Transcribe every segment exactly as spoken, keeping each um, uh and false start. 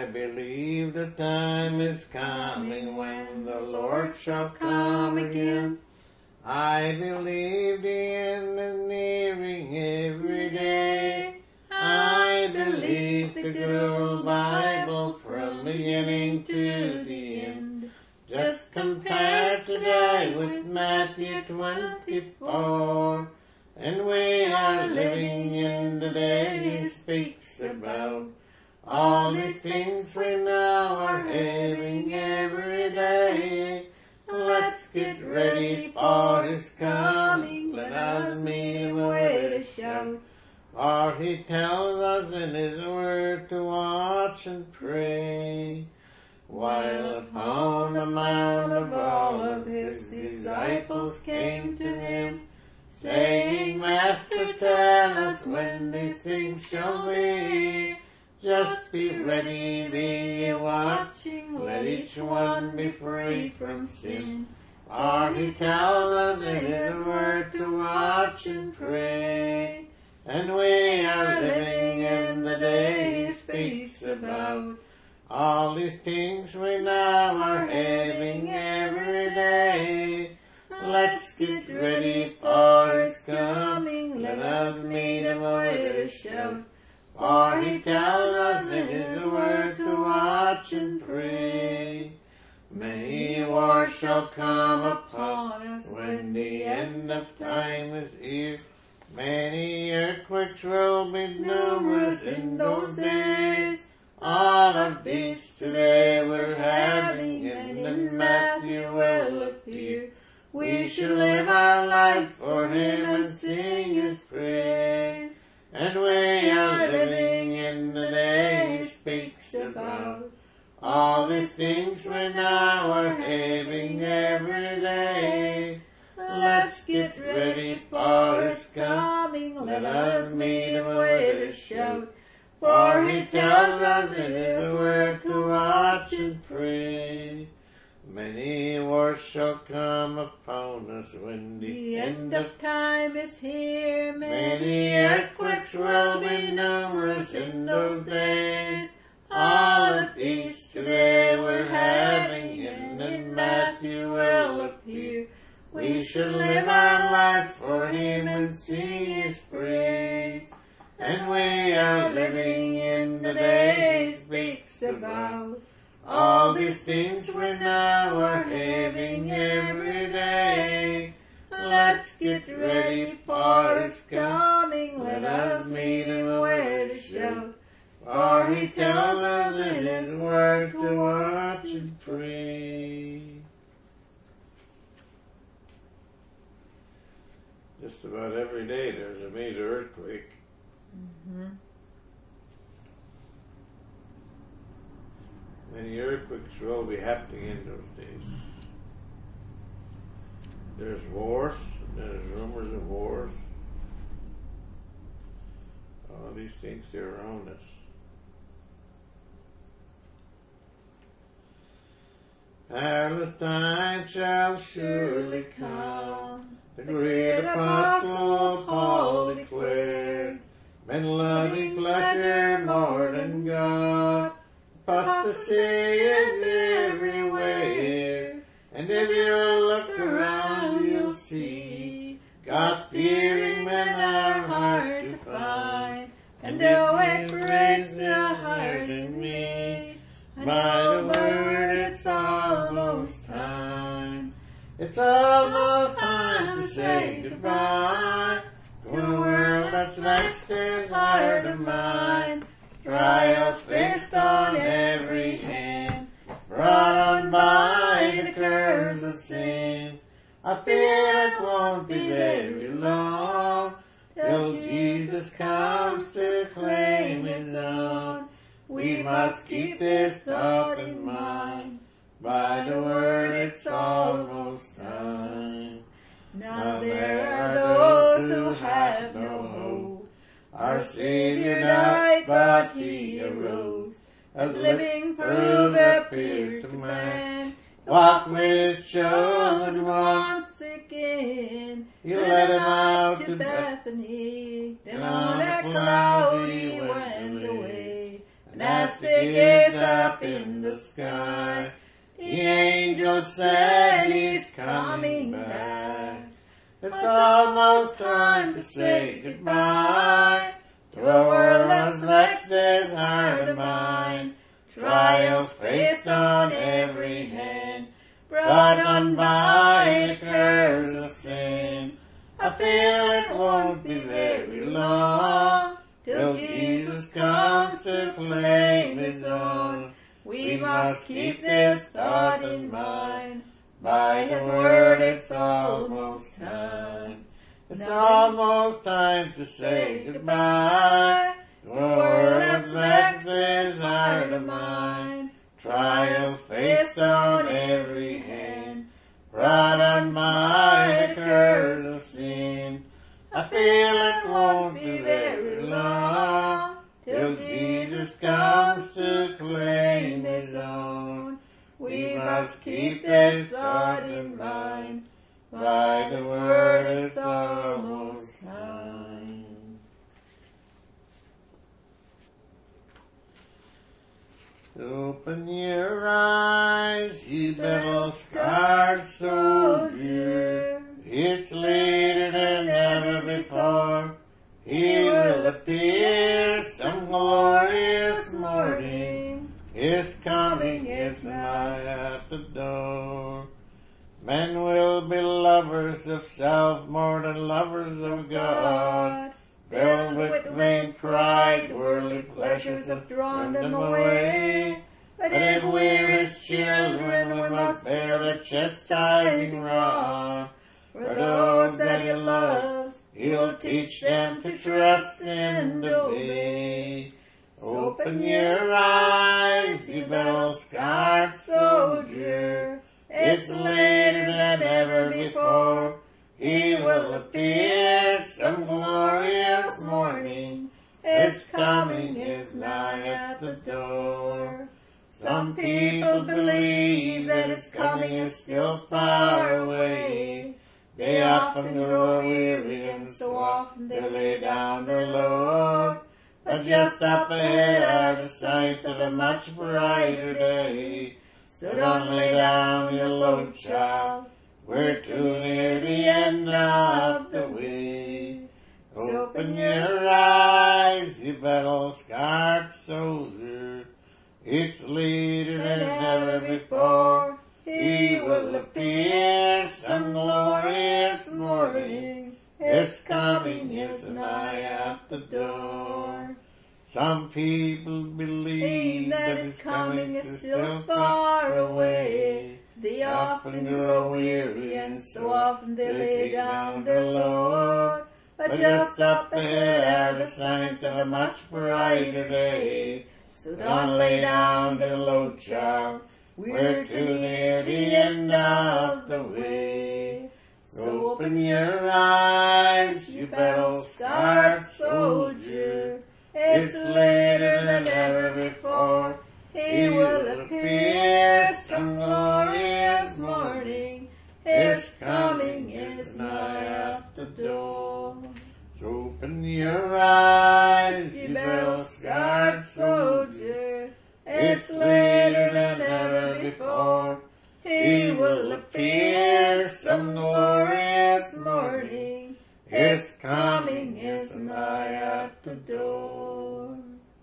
believe the time is coming when the Lord shall come again. I believe the end is nearing every day. I believe the good old Bible from beginning to the end. Just compare today with Matthew twenty-four, and we are living in the day he speaks about. All these things we now are having every day. Let's get ready for his coming. Let us meet him with a shout. For he tells us in his word to watch and pray. While upon the Mount of Olives his disciples came to him, saying, Master, tell us when these things shall be. Just be ready, be ye watching, let each one be free from sin. For he tells us in his word to watch and pray. And we are living in the day he speaks about. All these things we now are having every day. Let's get ready for his coming. Let us meet him with a shout. For he tells us in his word to watch and pray. Many wars shall come upon us when the end of time is here. Many earthquakes will be numerous in those days. All of these today we're having, and in Matthew will appear. We should live our lives for him and sing his praise. And we are living in the day he speaks about. All these things we now are having every day. Let's get ready for his coming. Let us meet him with a shout. For he tells us in his word to watch and pray. Many wars shall come upon us when the, the end of time is here. Many earthquakes will be numerous in those days. All of these today we're having, and in Matthew will appear. We should live our lives for him and sing his praise. And we are living in the day he speaks about. All these things we now are having every day. Let's get ready for his coming. Let us meet him with a shout. For he tells us in his word to watch and pray. Just about every day there's a major earthquake. Mm-hmm. Many earthquakes will be happening in those days. There's wars, there's rumors of wars. All these things are around us. Perilous time shall surely come. The great apostle Paul declared, men loving pleasure more than God. Apostasy is everywhere, and if you look around you'll see God-fearing men are hard to find, and though it breaks the heart in me, by the word it's almost time. It's almost time to say goodbye to a world that's next is hard to mind. Trials faced on every hand, brought on by the curse of sin. I fear it won't be very long till Jesus comes to claim his own. We must keep this thought in mind. By the word it's almost time. Now there are those who have no hope. Our Savior died, but he arose, as living proof appeared to man. Walked with his chosen once again. He led him out to Bethany, then on a cloud he went away. And as they gazed up in the sky, the angel said he's coming back. It's almost time to say goodbye to a world that's vexed this heart of mine. Trials faced on every hand, brought on by the curse of sin. I feel it won't be very long till Jesus comes to claim his own. We must keep this thought in mind. By his word it's almost time. It's almost time to say goodbye to a world that's vexed this heart of mine. Trials faced on every hand, brought on by the curse of sin. I feel it won't be very long till Jesus comes to claim his own. We must keep this thought in mind. By the word it's almost time. Open your eyes, you battle-scarred soldier. It's later than ever before. He will appear some glorious morning. His coming is nigh at the door. Men will be lovers of self more than lovers of God. Filled with vain pride, worldly pleasures have drawn them away. But if we're his children, we must bear the chastising rod. For those that he loves, he'll teach them to trust and obey. Open your eyes, you battle-scarred soldier. It's later than ever before. He will appear some glorious morning. His coming is nigh at the door. Some people believe that his coming is still far away. They often grow weary and so often they lay down their load. But just up ahead are the sights of a much brighter day. So don't lay down your load, child. We're too near the end of the way. Open your eyes, you battle-scarred soldier. It's later than ever before. He will appear some glorious morning. His coming is nigh at the door. Some people believe that his coming is still far away. They often grow weary and so often they lay down their load. But just up ahead are the signs of a much brighter day. So don't lay down the load, child. We're too near the end of the way. So open your eyes, you battle-scarred soldier. It's later than ever before. He will appear some glorious morning. His coming is nigh at the door. So open your eyes, you battle-scarred soldier. It's later than ever before. He will appear some glorious morning. His coming is nigh at the door.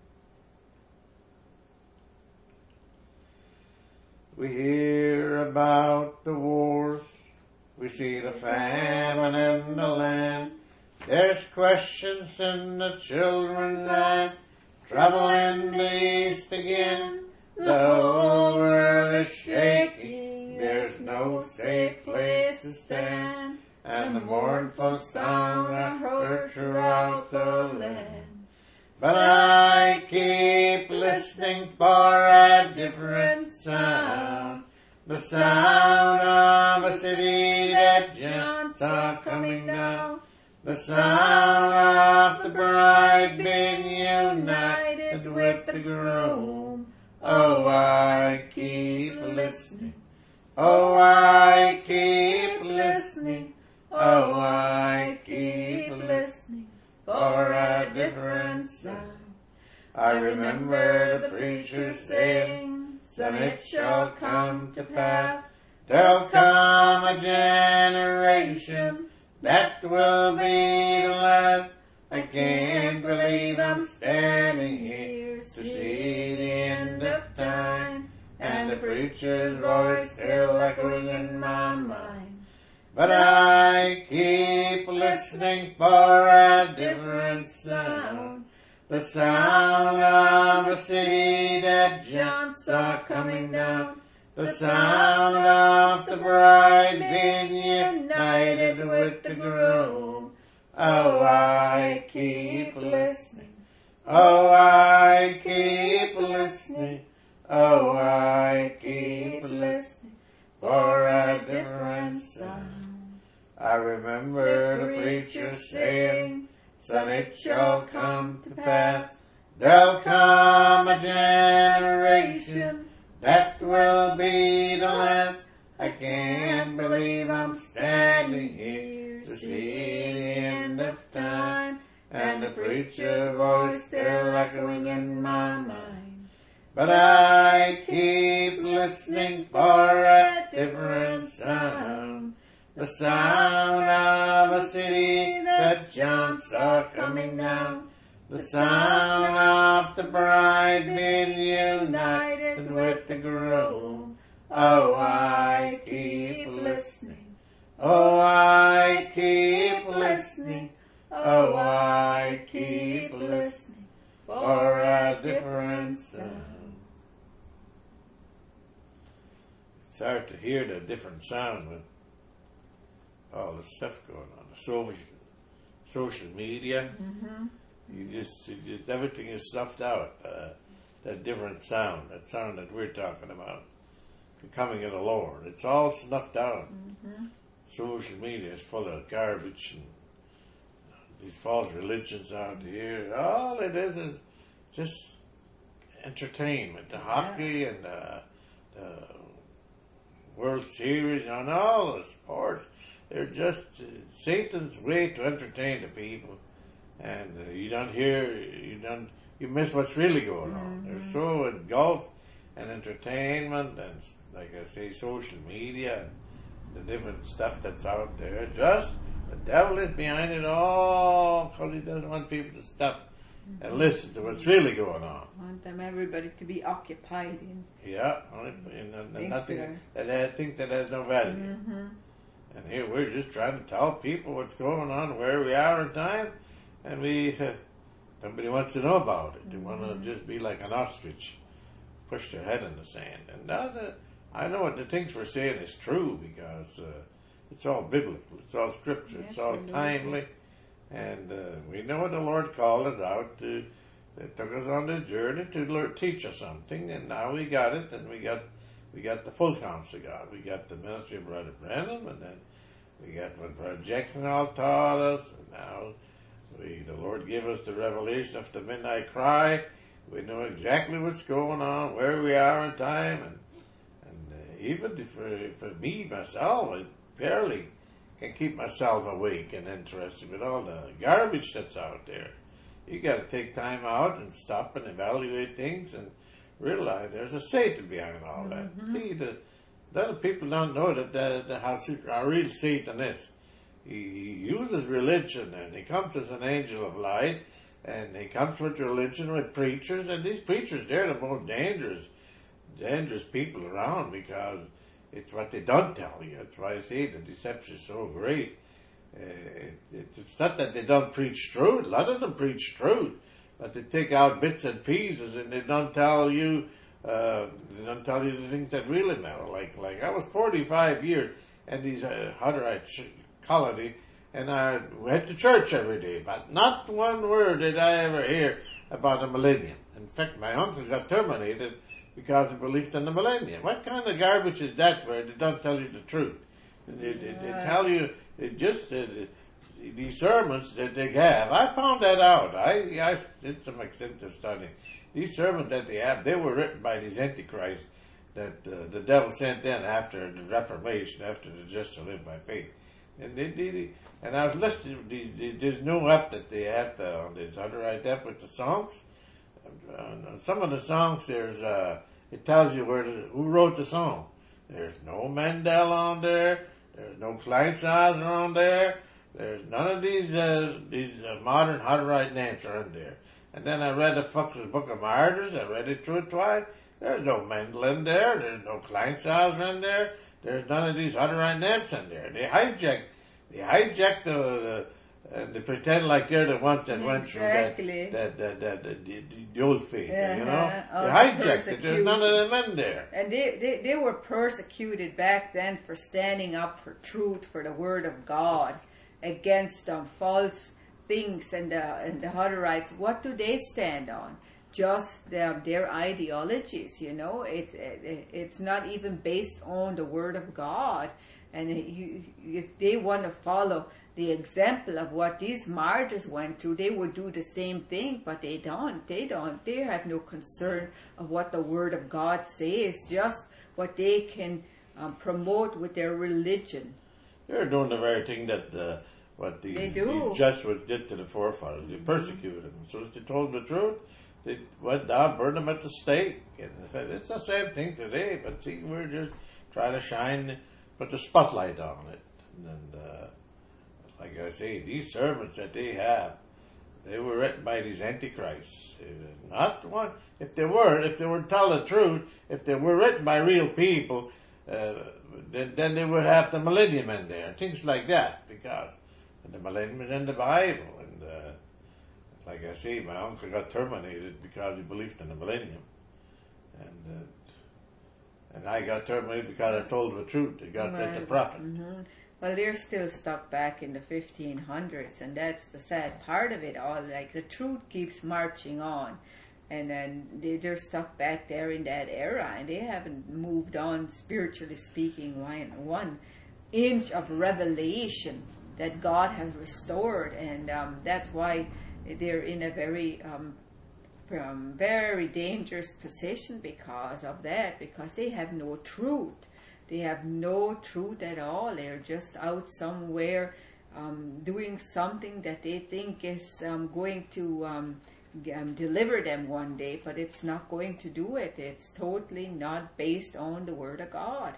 We hear about the wars. We see the famine in the land. There's questions in the children's eyes. Trouble in the east again. The whole world is shaking. There's no safe place to stand. And the mournful sound I heard throughout the land. But I keep listening for a different sound. The sound of a city that John saw coming down. The sound of the bride being united with the groom. Oh, I keep listening. Oh, I keep listening. Oh, I keep listening for a different sound. I remember the preacher saying, Son, it shall come to pass, there'll come a generation that will be the last. I can't believe I'm standing here to see the end of time, and the preacher's voice still echoing in my mind. But I keep listening for a different sound, the sound of a city that John saw coming down, the sound of the bride being united with the groom. Oh, I keep listening. Oh, I keep listening. Oh, I keep listening for a different sound. I remember the preacher saying, Son, it shall come to pass, there'll come a generation that will be the last. I can't believe I'm standing here to see the end of time, and the preacher's voice still echoing in my mind. But I keep listening for a different sound, the sound of a city that John saw coming down, the sound of the bride being united with the groom. Oh, I keep listening. Oh, I keep listening. Oh, I keep listening for a different sound. It's hard to hear the different sound with all the stuff going on. The social, social media. Mm-hmm. You just, you just, everything is stuffed out. Uh, that different sound, that sound that we're talking about, the coming of the Lord. It's all snuffed out. Mm-hmm. Social media is full of garbage and these false religions out here. All it is is just entertainment. The hockey Yeah. and the, the World Series and all the sports. They're just uh, Satan's way to entertain the people. And uh, you don't hear, you don't, you miss what's really going on. Mm-hmm. They're so engulfed in entertainment and, like I say, social media and the different stuff that's out there. Just, the devil is behind it all because he doesn't want people to stop mm-hmm. and listen to what's really going on. I want them, everybody, to be occupied in. Yeah, only, in, in, Things nothing, that has, things that has no value. Mm-hmm. And here we're just trying to tell people what's going on, where we are in time. And we, uh, nobody wants to know about it. They want to just be like an ostrich, push their head in the sand. And now the, I know what the things we're saying is true because uh, it's all biblical, it's all scripture, it's all timely. And uh, we know what the Lord called us out to. They took us on the journey to learn, teach us something, and now we got it, and we got we got the full counsel of God. We got the ministry of Brother Brenham, and then we got what Brother Jackson all taught us, and now We, the Lord gave us the revelation of the midnight cry. We know exactly what's going on, where we are in time, and and uh, even for for me myself, I barely can keep myself awake and interested with all the garbage that's out there. You got to take time out and stop and evaluate things and realize there's a Satan behind all that. Mm-hmm. See, the, the other people don't know that the, the how, how real Satan is. He uses religion, and he comes as an angel of light, and he comes with religion, with preachers, and these preachers, they're the most dangerous, dangerous people around because it's what they don't tell you. That's why I say the deception is so great. Uh, it, it, it's not that they don't preach truth. A lot of them preach truth, but they take out bits and pieces, and they don't tell you, uh, they don't tell you the things that really matter. Like, like I was forty-five years in these uh, Hutterite colony, and I went to church every day, but not one word did I ever hear about the millennium. In fact, my uncle got terminated because he believed in the millennium. What kind of garbage is that where they don't tell you the truth? They, they, they tell you, they just, uh, these sermons that they have, I found that out. I, I did some extensive study. These sermons that they have, they were written by these antichrists that uh, the devil sent in after the Reformation, after the just to live by faith. And they did, and I was listening. There's no app that they have to, on this other app with the songs. uh, some of the songs, there's, uh, it tells you where the, who wrote the song. There's no Mendel on there. There's no Kleinsalzer on there. There's none of these, uh, these uh, modern Hutterite names are in there. And then I read the Fuchs's Book of Martyrs. I read it through it twice. There's no Mendel in there. There's no Kleinsalzer in there. There's none of these Hutterite names in there. They hijack, they hijack the, the Uh, they pretend like they're the ones that went through Exactly. that, that, that, that, the, the, the old faith, you know? Uh-huh. They Oh, hijacked it. There's none of persecution. them in there. And they, they, they were persecuted back then for standing up for truth, for the word of God, against um, false things. And the, and the Hutterites, what do they stand on? Just their, their ideologies, you know? It's, it, it's not even based on the word of God. And you, if they want to follow the example of what these martyrs went through, they would do the same thing, but they don't. They don't. They have no concern of what the Word of God says, just what they can um, promote with their religion. They're doing the very thing that uh, what these, They do. these Jesuits did to the forefathers. They persecuted them. So as they told them the truth, they went down, burned them at the stake. And it's the same thing today, but see, we're just trying to shine, put the spotlight on it. And uh, like I say, these sermons that they have, they were written by these antichrists. Uh, Not one. If they were, if they were to tell the truth, if they were written by real people, uh, then, then they would have the millennium in there, things like that, because the millennium is in the Bible. And uh, like I say, my uncle got terminated because he believed in the millennium, and uh, and I got terminated because I told the truth. They got such a Right. prophet. Mhm. Well, they're still stuck back in the fifteen hundreds, and that's the sad part of it all. Like, the truth keeps marching on, and then they, they're stuck back there in that era, and they haven't moved on, spiritually speaking, one, one inch of revelation that God has restored, and um, that's why they're in a very, um, um, very dangerous position because of that, because they have no truth. They have no truth at all. They're just out somewhere um, doing something that they think is um, going to um, g- um, deliver them one day, but it's not going to do it. It's totally not based on the Word of God.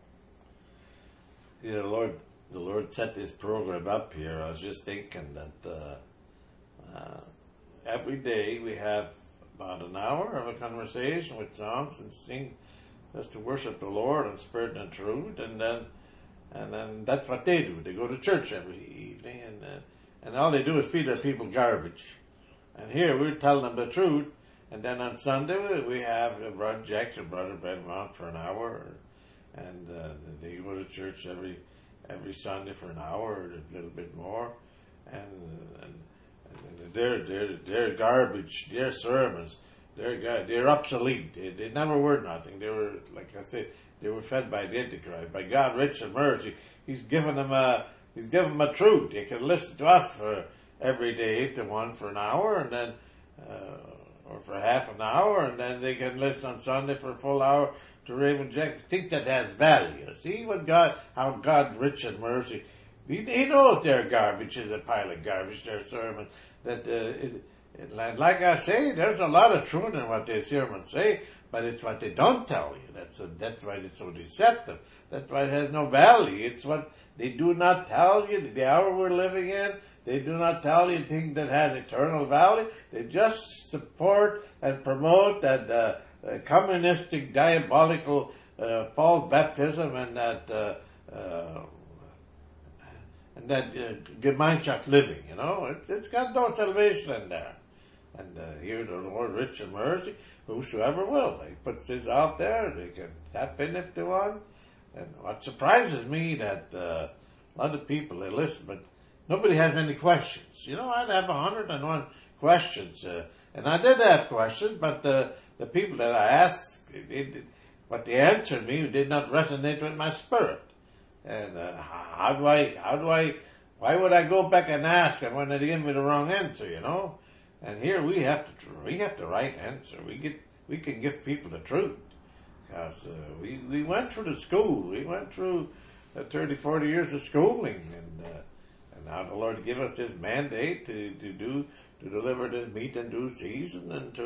Yeah, the Lord, the Lord set this program up here. I was just thinking that uh, uh, every day we have about an hour of a conversation with psalms and sing. That's to worship the Lord in spirit and truth, and then, and then that's what they do. They go to church every evening, and uh, and all they do is feed their people garbage. And here we're telling them the truth, and then on Sunday we have uh, Brother Jackson, Brother Benmont for an hour, and uh, they go to church every every Sunday for an hour, or a little bit more, and and, and they're they're they're garbage. Their sermons. They're they're obsolete. They, they never were nothing. They were, like I said, they were fed by the Antichrist. By God, rich and mercy, He's given them a He's given them a truth. They can listen to us for every day if they want for an hour, and then uh, or for half an hour, and then they can listen on Sunday for a full hour to Raymond Jackson. Think that has value. See what God, how God, rich and mercy. He, he knows their garbage is a pile of garbage. Their sermon that. Uh, it, And like I say, there's a lot of truth in what they sermons say, but it's what they don't tell you. That's a, that's why it's so deceptive. That's why it has no value. It's what they do not tell you, the hour we're living in. They do not tell you things that has eternal value. They just support and promote that uh, uh, communistic, diabolical, uh, false baptism and that uh, uh, and that uh, Gemeinschaft living. You know, it, it's got no salvation in there. And uh, here the Lord, rich in mercy, whosoever will. He puts this out there. They can tap in if they want. And what surprises me that uh, a lot of people, they listen, but nobody has any questions. You know, I'd have a hundred and one questions. Uh, and I did have questions, but the, the people that I asked, they did, what they answered me did not resonate with my spirit. And uh, how do I, how do I, why would I go back and ask them when they give me the wrong answer, you know? And here we have to, we have the right answer. We get, we can give people the truth. Because uh, we, we went through the school. We went through uh, thirty, forty years of schooling. And, uh, and now the Lord give us this mandate to, to do, to deliver this meat in due season and to,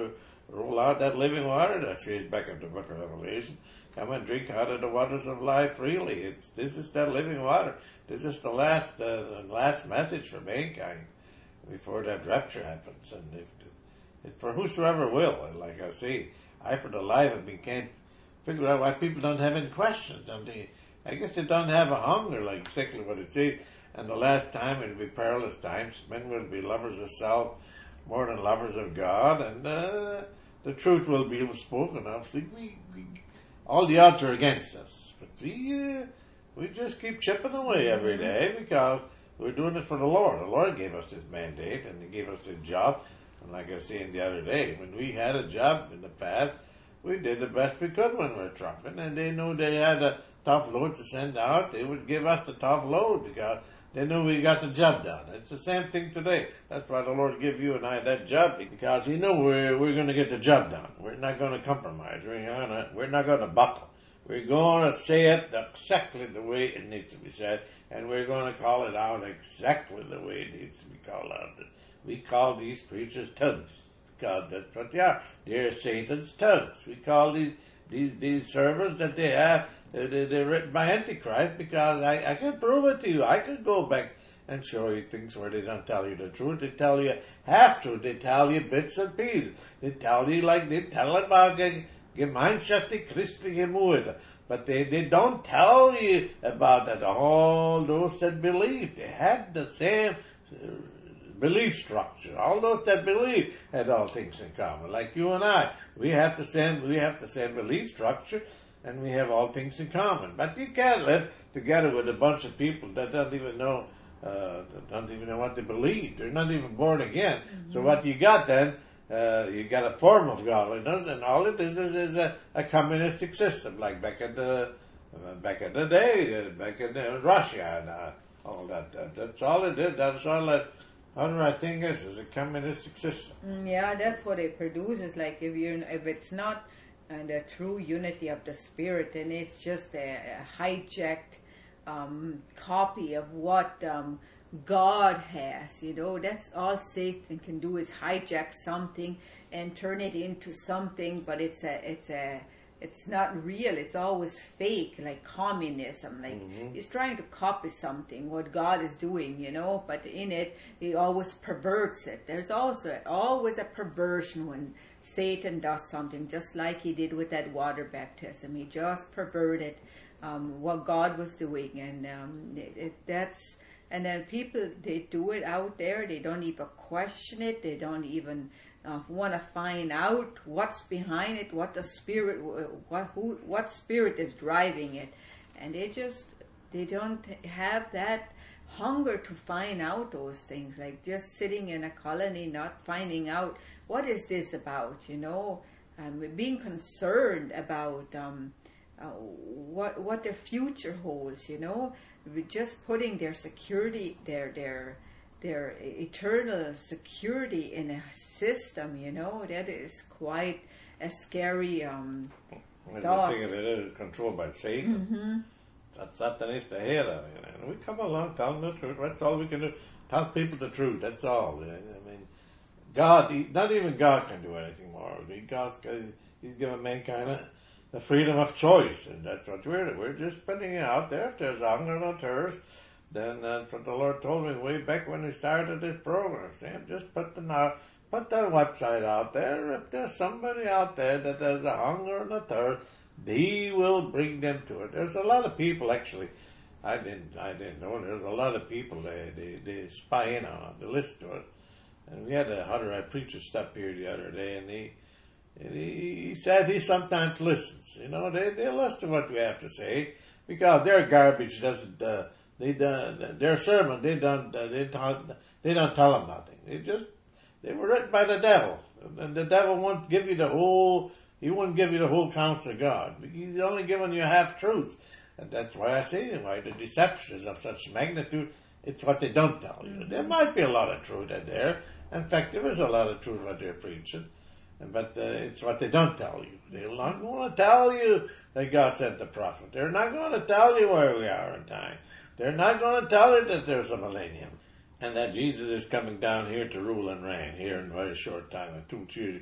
roll out that living water that says back in the book of Revelation. Come and drink out of the waters of life freely. It's, this is that living water. This is the last, uh, the last message for mankind before that rapture happens. And if, if for whosoever will, like I say, I for the life of me can't figure out why people don't have any questions. And they, I guess they don't have a hunger, like exactly what it says. And the last time it'll be perilous times. Men will be lovers of self more than lovers of God, and uh, the truth will be spoken of. See, we, we, all the odds are against us, but we uh, we just keep chipping away every day because we're doing it for the Lord. The Lord gave us this mandate, and He gave us this job. And like I was saying the other day, when we had a job in the past, we did the best we could when we were trucking, and they knew they had a tough load to send out. They would give us the tough load because they knew we got the job done. It's the same thing today. That's why the Lord gave you and I that job, because He knew we're, we're going to get the job done. We're not going to compromise. We're, gonna, we're not going to buckle. We're going to say it exactly the way it needs to be said, and we're going to call it out exactly the way it needs to be called out. We call these preachers tongues, because that's what they are. They're Satan's tongues. We call these these, these sermons that they have, They, they're written by Antichrist, because I, I can prove it to you. I can go back and show you things where they don't tell you the truth. They tell you half-truth. They tell you bits and pieces. They tell you like they tell about Gemeinschaftliche Christliche Morde. But they, they don't tell you about that. All those that believe, they had the same uh, belief structure. All those that believe had all things in common. Like you and I, we have the same, we have the same belief structure, and we have all things in common. But you can't live together with a bunch of people that don't even know, uh, that don't even know what they believe. They're not even born again. Mm-hmm. So what you got then, uh, you got a form of godliness, and all it is is, is a, a communistic system, like back in the uh, back in the day, uh, back in uh, Russia and uh, all that. Uh, that's all it is. That's all that unright thing is, is a communistic system. Mm, yeah, that's what it produces. Like if you, if it's not and the true unity of the Spirit, and it's just a, a hijacked um, copy of what um, God has. You know, that's all Satan can do, is hijack something and turn it into something, but it's a, it's a, it's not real. It's always fake, like communism. Like mm-hmm. he's trying to copy something, what God is doing, you know, but in it, he always perverts it. There's also always a perversion when Satan does something, just like he did with that water baptism. He just perverted um, what God was doing, and um, it, it, that's. And then people, they do it out there. They don't even question it. They don't even uh, want to find out what's behind it, what the spirit, what who, what spirit is driving it, and they just they don't have that hunger to find out those things. Like just sitting in a colony, not finding out. What is this about, you know? Um, being concerned about um, uh, what what their future holds, you know? Just putting their security, their their their eternal security in a system, you know? That is quite a scary um, well, thought. The thing of it is, it's controlled by Satan. Mm-hmm. That's Satan is the head of it. And we come along, tell them the truth. That's all we can do. Tell people the truth. That's all. I mean, God, he, not even God can do anything more. God's, he's given mankind a, the freedom of choice, and that's what we're doing. We're just putting it out there. If there's hunger and thirst, then that's what the Lord told me way back when we started this program. Sam, just put the put that website out there. If there's somebody out there that has a hunger and a thirst, He will bring them to it. There's a lot of people actually. I didn't, I didn't know. There's a lot of people they they, they spy in on it. They listen to it. And we had a Hutterite preacher stop here the other day, and he, and he, he said he sometimes listens. You know, they, they listen to what we have to say, because their garbage doesn't, uh, they don't, their sermon, they don't, uh, they don't, they don't tell them nothing. They just, they were written by the devil. And the devil won't give you the whole, he won't give you the whole counsel of God. He's only giving you half truths. And that's why I say, why the deception is of such magnitude. It's what they don't tell you. There might be a lot of truth in there. In fact, there is a lot of truth what they're preaching, but uh, it's what they don't tell you. They're not going to tell you that God sent the prophet. They're not going to tell you where we are in time. They're not going to tell you that there's a millennium and that Jesus is coming down here to rule and reign here in a very short time. I told you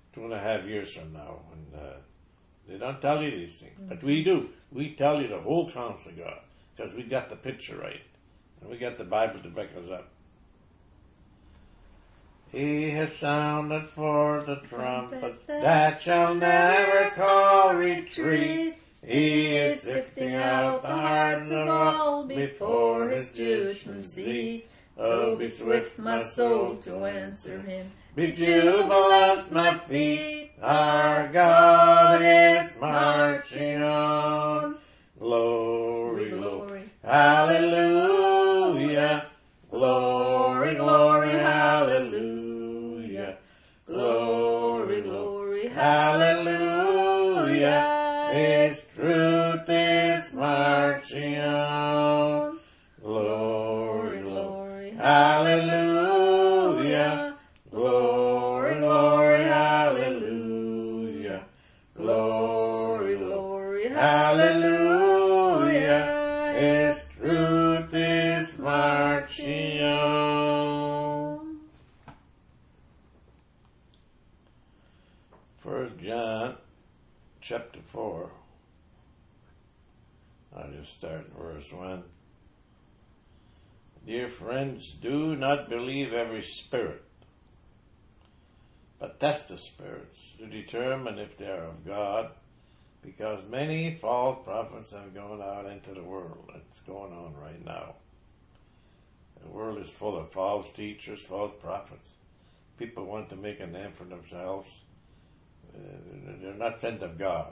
two and a half years from now. And uh, they don't tell you these things. Mm-hmm. But we do. We tell you the whole counsel of God. Because we got the picture right. And we got the Bible to back us up. He has sounded for the trumpet that shall never call retreat. He is sifting out the hearts of all before his judgment seat. Oh, be swift, my soul, to answer him. Be jubilant, my feet. Our God is marching on. Glory, glory, hallelujah. Glory, glory, hallelujah. Glory, glory, hallelujah. His truth is marching on. Glory, glory, hallelujah. Glory, glory, hallelujah. Glory, glory, hallelujah. His truth is marching on. First John chapter four. I'll just start in verse one. Dear friends, do not believe every spirit, but test the spirits to determine if they are of God, because many false prophets have gone out into the world. It's going on right now. The world is full of false teachers, false prophets. People want to make a name for themselves. Uh, they're not sent of God.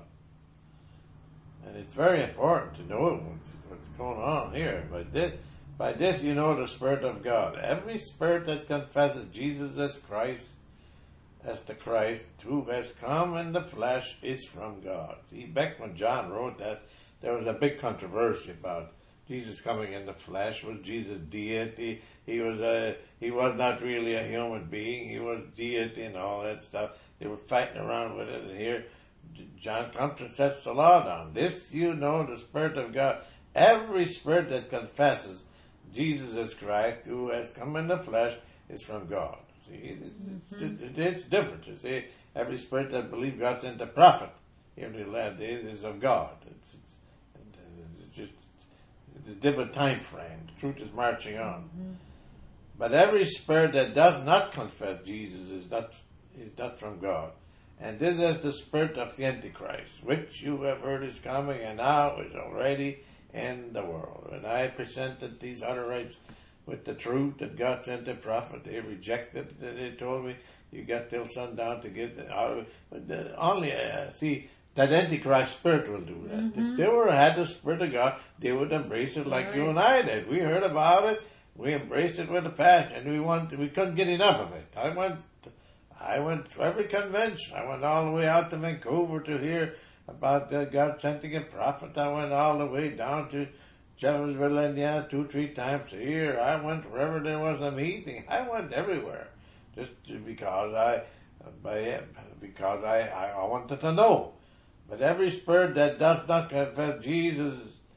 And it's very important to know what's, what's going on here. By this, by this you know the Spirit of God. Every spirit that confesses Jesus as Christ, as the Christ, who has come in the flesh, is from God. See, back when John wrote that, there was a big controversy about Jesus coming in the flesh. Was Jesus deity? He was a, he was not really a human being. He was deity and all that stuff. They were fighting around with it. And here, John comes and sets the law down. This you know the Spirit of God. Every spirit that confesses Jesus as Christ, who has come in the flesh, is from God. See, it, mm-hmm. it, it, it's different. You see, every spirit that believes God sent a prophet here in the last days is of God. It's, it's, it's just it's a different time frame. The truth is marching on. Mm-hmm. But every spirit that does not confess Jesus is not is not from God. And this is the spirit of the Antichrist, which you have heard is coming, and now is already in the world. And I presented these Hunterites with the truth that God sent a prophet. They rejected it. They told me, you got till sundown to get out of it. But the, only, uh, see, that Antichrist spirit will do that. Mm-hmm. If they were had the Spirit of God, they would embrace it like right. you and I did. We heard about it. We embraced it with a passion. And we want, we couldn't get enough of it. I went, I went to every convention. I went all the way out to Vancouver to hear about uh, God sending a prophet. I went all the way down to Jeffersonville, Indiana, two, three times a year. I went wherever there was a meeting. I went everywhere, just because I, by, because I, I wanted to know. But every spirit that does not confess Jesus,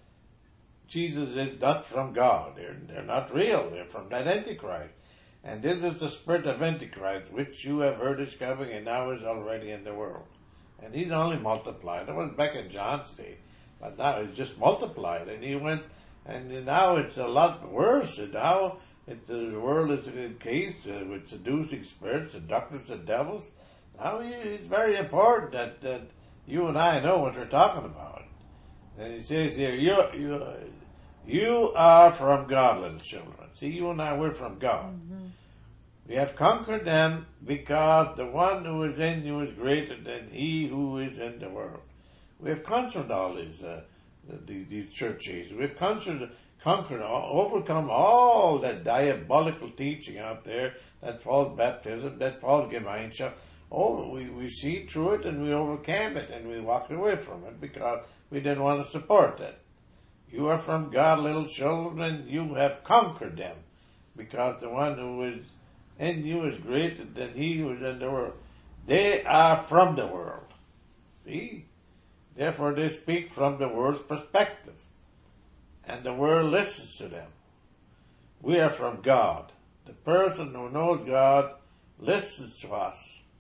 Jesus is not from God. They're, they're not real. They're from that Antichrist. And this is the spirit of Antichrist, which you have heard is coming and now is already in the world. And he's only multiplied. It was back in John's day. But now it's just multiplied. And he went, and now it's a lot worse. And now it, the world is encased uh, with seducing spirits, the doctors, the devils. Now it's very important that, that you and I know what we're talking about. And he says here, you, you, you are from God, little children. See, you and I, we're from God. Mm-hmm. We have conquered them because the one who is in you is greater than he who is in the world. We have conquered all these, uh, these, these churches. We've conquered, conquered, overcome all that diabolical teaching out there, that false baptism, that false Gemeinschaft. Oh, we, we see through it and we overcame it and we walked away from it because we didn't want to support it. You are from God, little children. You have conquered them because the one who is in you is greater than he who is in the world. They are from the world. See? Therefore they speak from the world's perspective. And the world listens to them. We are from God. The person who knows God listens to us.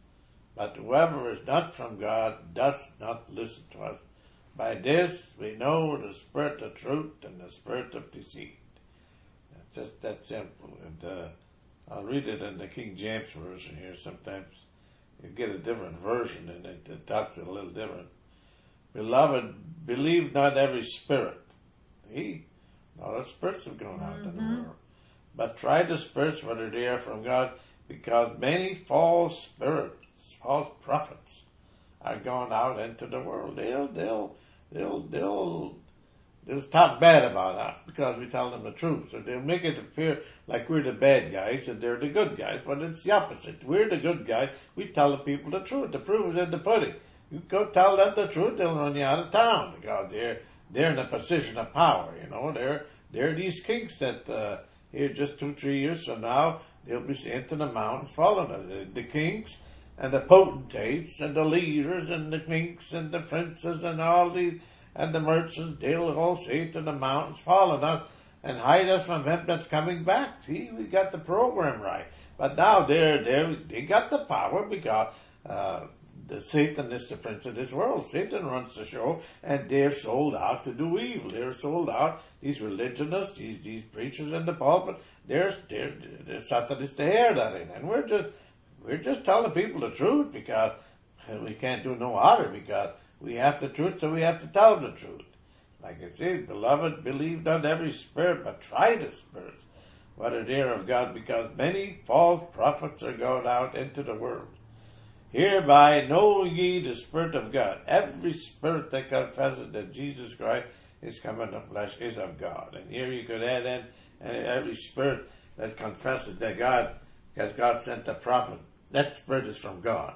But whoever is not from God does not listen to us. By this we know the spirit of truth and the spirit of deceit. It's just that simple. And uh, I'll read it in the King James Version here. Sometimes you get a different version and it, it talks a little different. Beloved, believe not every spirit. He, all the spirits have gone out mm-hmm. in the world. But try the spirits whether they are from God, because many false spirits, false prophets, are gone out into the world. They'll, they'll, they'll, they'll, they'll talk bad about us because we tell them the truth. So they'll make it appear like we're the bad guys and they're the good guys, but it's the opposite. We're the good guys. We tell the people the truth. The proof is in the pudding. You go tell them the truth, they'll run you out of town because they're, they're in a position of power, you know. They're, they're these kings that, uh, here just two, three years from now, they'll be sent to the mountains following us. The, the kings and the potentates and the leaders and the kings and the princes and all these, and the merchants, they'll all say to the mountains following us and hide us from him that's coming back. See, we got the program right. But now they're, they're, they got the power because, uh, the Satan is the prince of this world. Satan runs the show, and they're sold out to do evil. They're sold out. These religionists, these these preachers in the pulpit, they're they're, they're Satanists to hear that in, and we're just we're just telling people the truth because we can't do no other because we have the truth, so we have to tell the truth. Like I said, beloved, believe not every spirit, but try the spirits whether they are of God, because many false prophets are gone out into the world. Hereby know ye the Spirit of God. Every spirit that confesses that Jesus Christ is come in the flesh is of God. And here you could add in and every spirit that confesses that God, because God sent a prophet, that spirit is from God.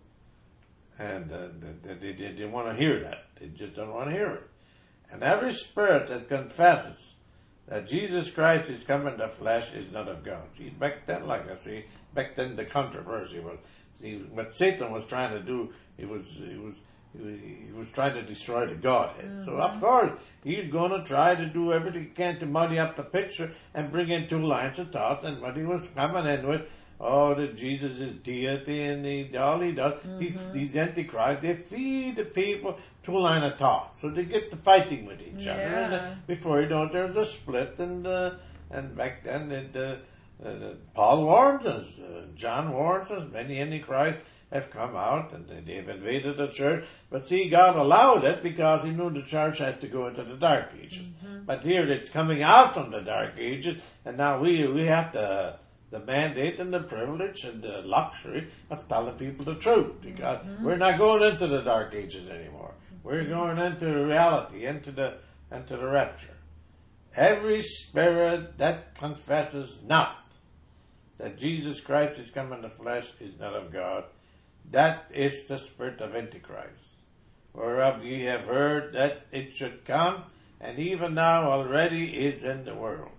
And uh, they, they, they, they want to hear that. They just don't want to hear it. And every spirit that confesses that Jesus Christ is come in the flesh is not of God. See, back then, like I say, back then the controversy was, see, what Satan was trying to do, he was, he was, he was, he was trying to destroy the Godhead. Mm-hmm. So of course, he's going to try to do everything he can to muddy up the picture and bring in two lines of thought. And what he was coming in with, oh, that Jesus is deity and he, all he does, mm-hmm. these, these antichrists, they feed the people two line of thought. So they get to fighting with each yeah. other. And uh, before you know it, there's a split. And, uh, and back then, it, uh, Uh, Paul warns us, uh, John warns us, many antichrists have come out and they've invaded the church. But see, God allowed it because he knew the church has to go into the dark ages. Mm-hmm. But here it's coming out from the dark ages, and now we, we have the, the mandate and the privilege and the luxury of telling people the truth, because mm-hmm. we're not going into the dark ages anymore. We're going into reality, into the, into the rapture. Every spirit that confesses not that Jesus Christ is come in the flesh is not of God. That is the spirit of Antichrist, whereof ye have heard that it should come, and even now already is in the world.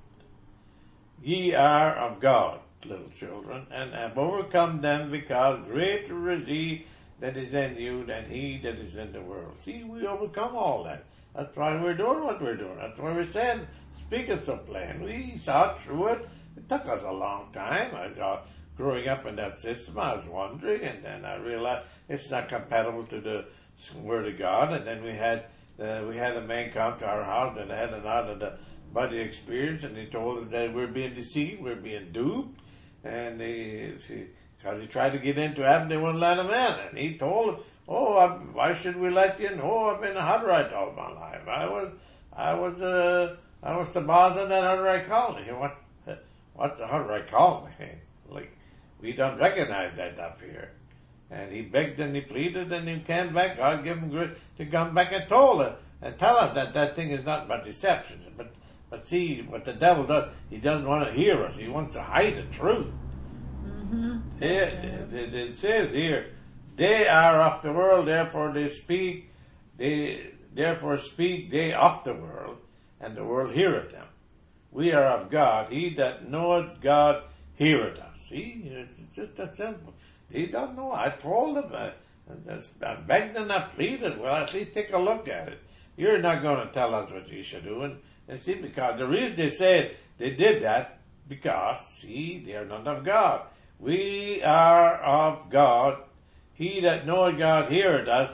Ye are of God, little children, and have overcome them, because greater is he that is in you than he that is in the world. See, we overcome all that. That's why we're doing what we're doing. That's why we said, speak it so plain. We saw through it. It took us a long time. I thought, growing up in that system, I was wondering, and then I realized it's not compatible to the Word of God. And then we had uh, we had a man come to our house that had an out of the body experience, and he told us that we're being deceived, we're being duped, and he, because he tried to get into heaven, they wouldn't let him in. And he told him, "Oh, I, why should we let you in? Oh, I've been a Hutterite all my life. I was, I was, uh, I was the boss of that Hutterite colony. What?" What's a Hutterite colony? Like, we don't recognize that up here. And he begged and he pleaded and he came back. God gave him grace to come back and told us and tell us that that thing is not but deception. But, but see, what the devil does, he doesn't want to hear us. He wants to hide the truth. Mm-hmm. It, it, it says here, they are of the world, therefore they speak, they therefore speak they of the world, and the world heareth them. We are of God. He that knoweth God heareth us. See, it's just that simple. He doesn't know. I told him. I, I begged and I pleaded. Well, at least take a look at it. You're not going to tell us what you should do. And, and see, because the reason they said they did that, because, see, they are not of God. We are of God. He that knoweth God heareth us.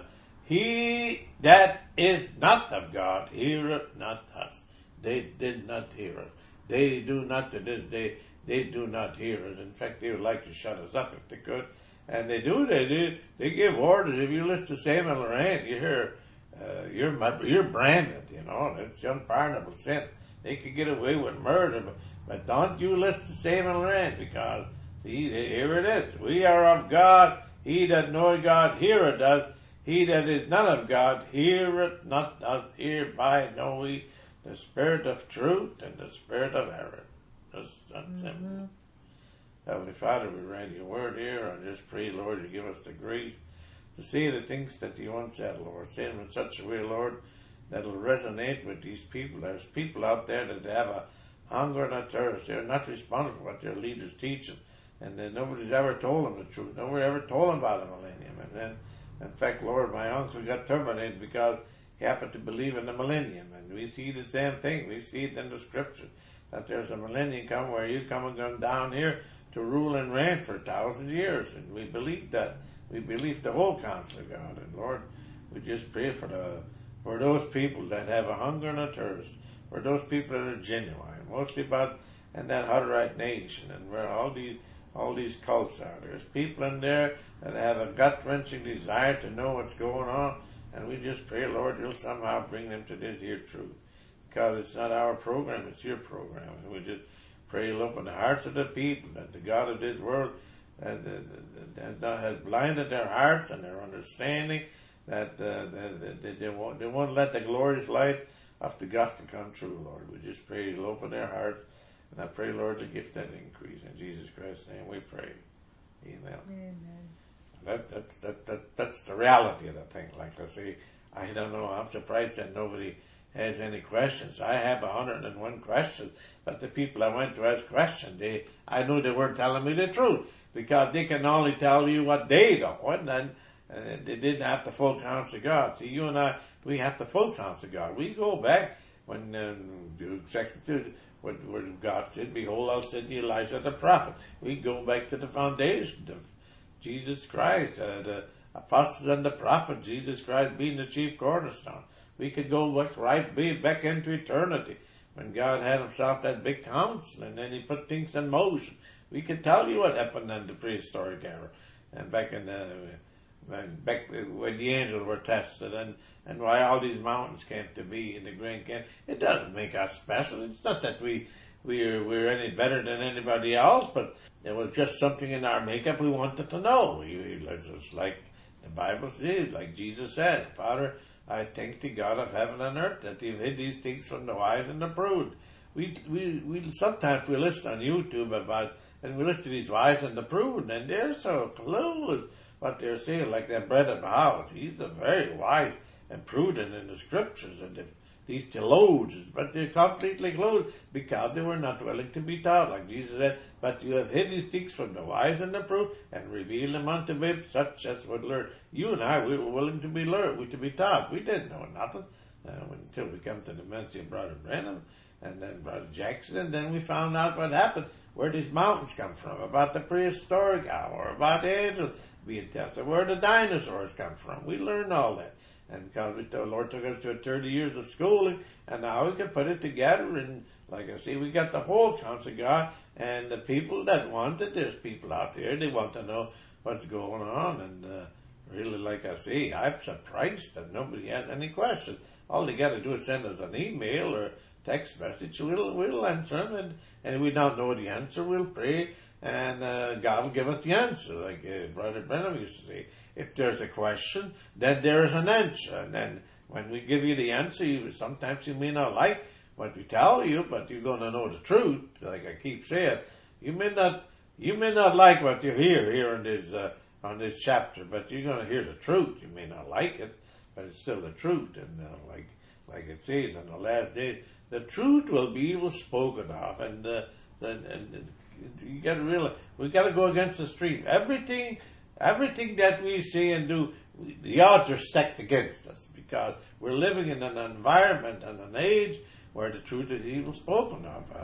He that is not of God heareth not us. They did not hear us. They do not to this day. They do not hear us. In fact, they would like to shut us up if they could. And they do. They do. They give orders. If you listen to Samuel Lorraine, you hear uh, you're you're branded. You know, it's unpardonable sin. They could get away with murder, but, but don't you listen to Samuel Lorraine, because see, here it is. We are of God. He that knoweth God heareth us. He that is not of God heareth not us. Hereby know we the spirit of truth and the spirit of error. Just that mm-hmm. simple. Heavenly Father, we read your word here. I just pray, Lord, you give us the grace to say the things that you once said, Lord. Say them in such a way, Lord, that will resonate with these people. There's people out there that have a hunger and a thirst. They're not responding to what their leaders teach them. And then nobody's ever told them the truth. Nobody ever told them about the millennium. And then, in fact, Lord, my uncle got terminated because he happened to believe in the millennium. And we see the same thing. We see it in the scripture, that there's a millennium come where you come and come down here to rule and reign for a thousand years. And we believe that. We believe the whole counsel of God. And Lord, we just pray for the for those people that have a hunger and a thirst, for those people that are genuine, mostly about in that Hutterite nation, and where all these all these cults are. There's people in there that have a gut-wrenching desire to know what's going on, and we just pray, Lord, you'll somehow bring them to this here truth, because it's not our program, it's your program. And we just pray, you'll open the hearts of the people, that the God of this world uh, that, that has blinded their hearts and their understanding, that, uh, that, that they, won't, they won't let the glorious light of the gospel come true, Lord. We just pray you'll open their hearts, and I pray, Lord, to give that increase. In Jesus Christ's name we pray. Amen. Amen. That, that's, that, that, that's the reality of the thing. Like I say, I don't know, I'm surprised that nobody has any questions. I have one hundred and one questions, but the people I went to ask questions, they, I knew they weren't telling me the truth, because they can only tell you what they know, and then uh, they didn't have the full counsel of God. See, you and I, we have the full counsel of God. We go back when um, second What, what God said, behold, I'll send you Elijah the prophet. We go back to the foundation of Jesus Christ, uh, the apostles and the prophet, Jesus Christ being the chief cornerstone. We could go back right back into eternity, when God had himself that big council, and then he put things in motion. We could tell you what happened in the prehistoric era, and back in the, when, back when the angels were tested, and and why all these mountains came to be in the Grand Canyon. It doesn't make us special. It's not that we, we're, we're any better than anybody else, but there was just something in our makeup we wanted to know. It's just like the Bible says, like Jesus said, Father, I thank the God of heaven and earth that you've hid these things from the wise and the prudent. We, we, we, sometimes we listen on YouTube about, and we listen to these wise and the prudent, and they're so clueless what they're saying, like that bread of the house. He's a very wise and prudent in the scriptures, and the, these theologians, but they're completely closed because they were not willing to be taught. Like Jesus said, but you have hid these things from the wise and the prudent, and revealed them unto babes, such as would learn. You and I, we were willing to be learned, we to be taught. We didn't know nothing uh, until we come to the ministry of Brother Brennan, and then Brother Jackson, and then we found out what happened, where these mountains come from, about the prehistoric hour, about the angels being tested, where the dinosaurs come from. We learned all that. And because we, the Lord took us to thirty years of schooling, and now we can put it together, and like I say, we got the whole counsel of God, and the people that want it, there's people out there, they want to know what's going on, and uh, really, like I say, I'm surprised that nobody has any questions. All they got to do is send us an email or text message. We'll, we'll answer them, and, and if we don't know the answer, we'll pray, and uh, God will give us the answer, like uh, Brother Brenham used to say. If there's a question, then there is an answer. And then when we give you the answer, you, sometimes you may not like what we tell you, but you're going to know the truth. Like I keep saying, you may not, you may not like what you hear here in this, uh, on this chapter, but you're going to hear the truth. You may not like it, but it's still the truth. And uh, like, like it says on the last day, the truth will be evil spoken of. And, uh, and, and you got to realize, we got to go against the stream. Everything, Everything that we say and do, the odds are stacked against us, because we're living in an environment and an age where the truth is evil spoken of. Uh,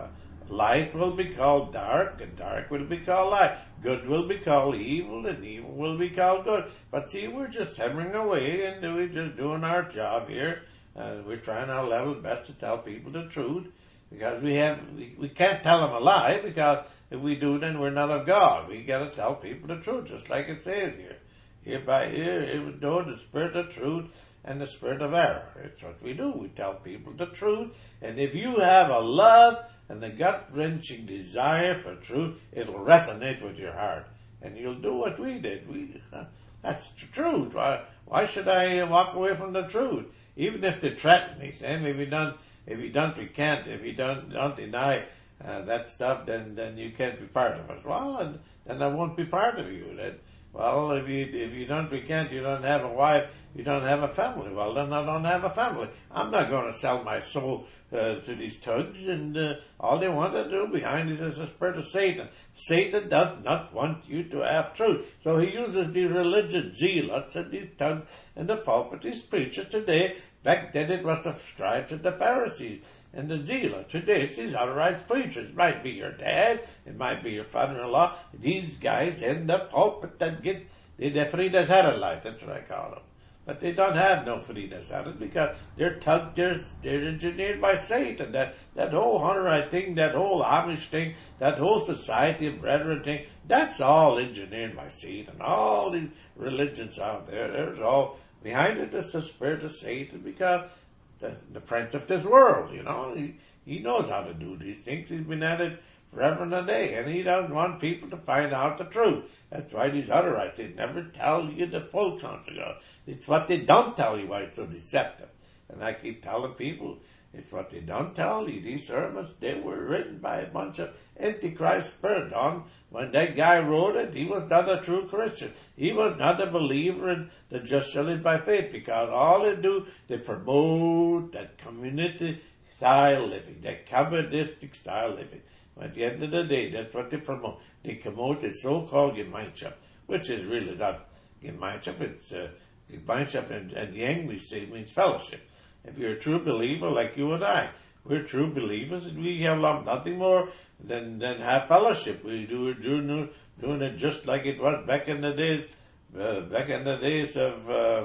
light will be called dark, and dark will be called light. Good will be called evil, and evil will be called good. But see, we're just hammering away, and we're just doing our job here. Uh, we're trying our level best to tell people the truth, because we have we, we can't tell them a lie, because if we do, then we're not of God. We got to tell people the truth, just like it says here. Hereby here, it would know the spirit of truth and the spirit of error. It's what we do. We tell people the truth, and if you have a love and a gut-wrenching desire for truth, it'll resonate with your heart, and you'll do what we did. We that's the truth. Why, why should I walk away from the truth? Even if they threaten me, saying if you don't, if you don't recant, if you don't don't deny uh, that stuff, then then you can't be part of us. Well, and, then I won't be part of you. Then, well, if you if you don't recant, you don't have a wife, you don't have a family. Well, then I don't have a family. I'm not going to sell my soul uh, to these thugs, and uh, all they want to do behind it is the spirit of Satan. Satan does not want you to have truth. So he uses the religious zealots and these thugs in the pulpit, these preachers today. Back then it was the scribes and the Pharisees and the zealots. Today it's these other rights preachers. It might be your dad, it might be your father-in-law. These guys in the pulpit that get the Fridas Herrenlight, that's what I call them. But they don't have no Fridas Herren, because they're tugged, they're, they're engineered by Satan. That, that whole Hunterite thing, that whole Amish thing, that whole Society of Brethren thing, that's all engineered by Satan. All these religions out there, there's all, behind it is the spirit of Satan, because the, the prince of this world, you know, he, he knows how to do these things. He's been at it forever and a day, and he doesn't want people to find out the truth. That's why these Hunterites, they never tell you the full counsel of God. It's what they don't tell you why it's so deceptive. And I keep telling people, it's what they don't tell you. These sermons, they were written by a bunch of Antichrist spirit on. When that guy wrote it, he was not a true Christian. He was not a believer in the just shall live by faith, because all they do, they promote that community style living, that communistic style living. At the end of the day, that's what they promote. They promote the so-called Gemeinschaft, which is really not Gemeinschaft. It's uh, Gemeinschaft, and, and the English state means fellowship. If you're a true believer like you and I, we're true believers, and we have loved nothing more than, than have fellowship. We do do doing it just like it was back in the days, uh, back in the days of uh,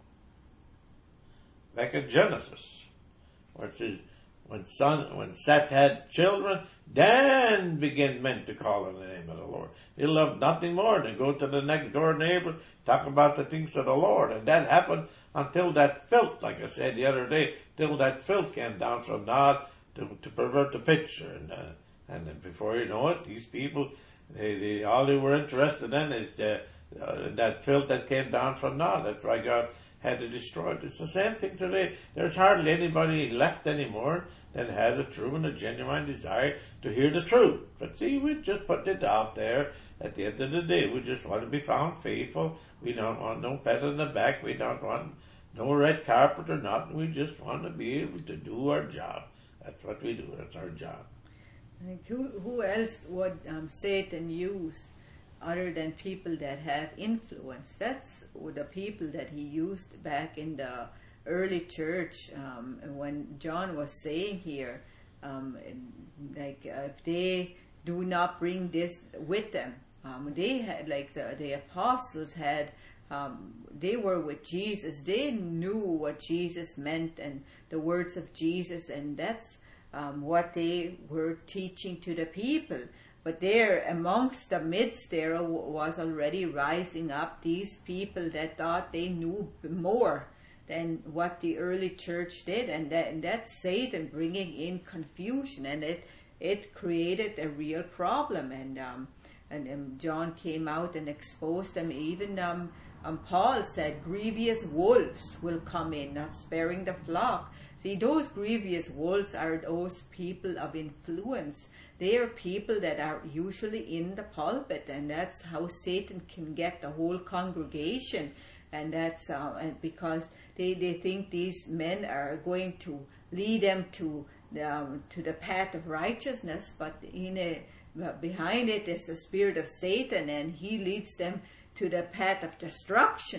back in Genesis, where it says, when son when Seth had children, then began men to call on the name of the Lord. They loved nothing more than go to the next door neighbor, talk about the things of the Lord. And that happened until that filth, like I said the other day, till that filth came down from God to, to pervert the picture. And, uh, and then before you know it, these people, they, they, all they were interested in is the, uh, that filth that came down from God. That's why God had to destroy it. It's the same thing today. There's hardly anybody left anymore that has a true and a genuine desire to hear the truth. But see, we just put it out there. At the end of the day, we just want to be found faithful. We don't want no pat on the back. We don't want no red carpet or nothing. We just want to be able to do our job. That's what we do. That's our job. Like who, who else would um, Satan use other than people that have influence? That's the people that he used back in the early church, um, when John was saying here, um, like uh, if they do not bring this with them, um, they had, like the, the apostles had, um, they were with Jesus. They knew what Jesus meant and the words of Jesus, and that's um, what they were teaching to the people. But there, amongst the midst, there was already rising up these people that thought they knew more than what the early church did, and that and that's Satan bringing in confusion, and it it created a real problem. And um, and um, John came out and exposed them. Even um, um, Paul said, "Grievous wolves will come in, not sparing the flock." See, those grievous wolves are those people of influence. They are people that are usually in the pulpit, and that's how Satan can get the whole congregation. And that's uh, and because they, they think these men are going to lead them to um, to the path of righteousness, but in a, behind it is the spirit of Satan, and he leads them to the path of destruction.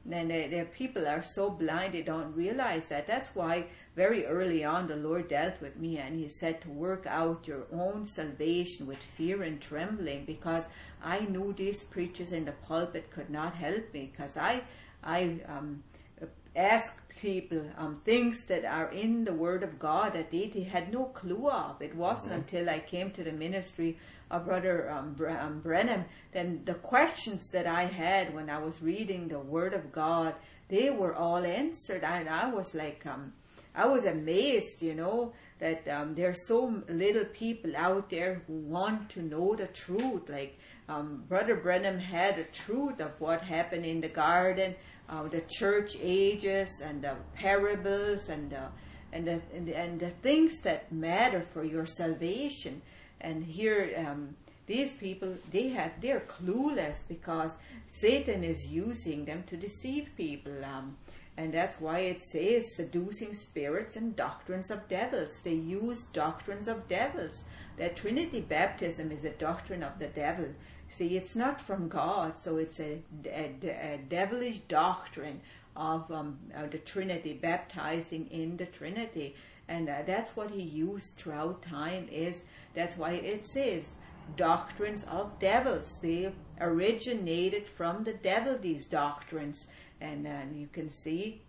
And the, the people are so blind they don't realize that. That's why very early on the Lord dealt with me and he said to work out your own salvation with fear and trembling, because I knew these preachers in the pulpit could not help me, because I, I um, asked people um, things that are in the Word of God that they, they had no clue of. It wasn't mm-hmm. until I came to the ministry of Brother um, Bre- um, Brenham, then the questions that I had when I was reading the Word of God, they were all answered. And I was like, um, I was amazed, you know, that um, there are so little people out there who want to know the truth. Like um, Brother Brenham had a truth of what happened in the garden, uh, the church ages, and the parables, and the, and the, and the, and the things that matter for your salvation. And here, um, these people, they have, they're clueless because Satan is using them to deceive people. Um, and that's why it says seducing spirits and doctrines of devils. They use doctrines of devils. That Trinity baptism is a doctrine of the devil. See, it's not from God, so it's a, a, a devilish doctrine of um, uh, the Trinity, baptizing in the Trinity. And uh, that's what he used throughout time. Is that's why it says doctrines of devils. They originated from the devil, these doctrines. And uh, you can see